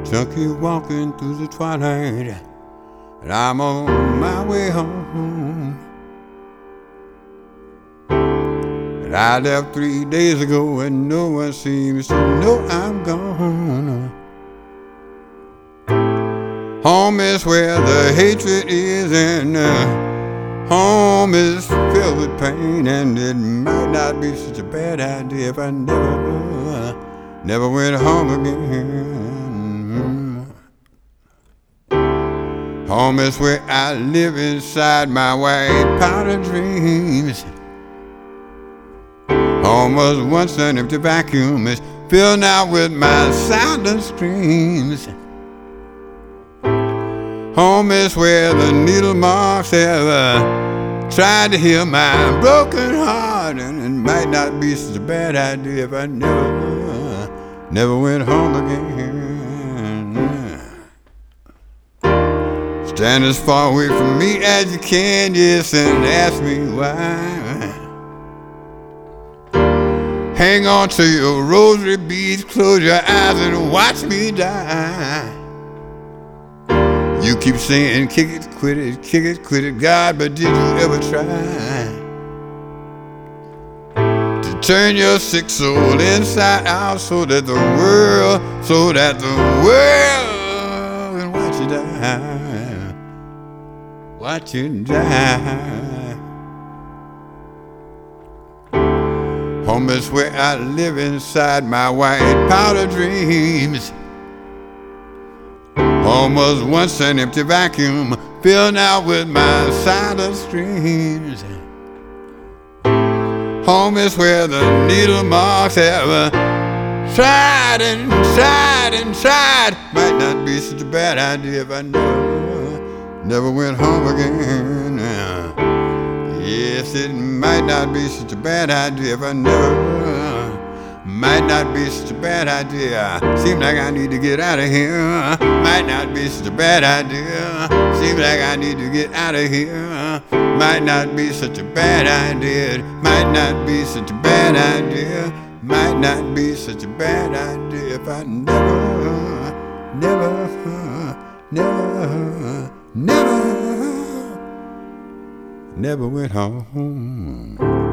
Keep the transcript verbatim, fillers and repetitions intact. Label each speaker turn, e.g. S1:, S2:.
S1: Junkie walking through the twilight, and I'm on my way home. And I left three days ago, and no one seems to know I'm gone. Home is where the hatred is, and uh, home is filled with pain. And it might not be such a bad idea if I never, never went home again. Home is where I live inside my white powder dreams. Home was once an empty vacuum, it's filled now with my silent screams. Home is where the needle marks have uh, tried to heal my broken heart. And it might not be such a bad idea if I never, never went home again. Stand as far away from me as you can, yes, and ask me why. Hang on to your rosary beads, close your eyes and watch me die. You keep saying, kick it, quit it, kick it, quit it, God, but did you ever try to turn your sick soul inside out so that the world, so that the world can watch you die, watch you die. Home is where I live inside my white powder dreams. Home was once an empty vacuum, filled now with my silent screams. Home is where the needle marks have uh, tried and tried and tried. Might not be such a bad idea if I never, never went home again. Uh, yes, it might not be such a bad idea if I never. Might not be such a bad idea. Seems like I need to get out of here. Might not be such a bad idea. Seems like I need to get out of here. Might not be such a bad idea. Might not be such a bad idea. Might not be such a bad idea if I never, never, never, never, never went home.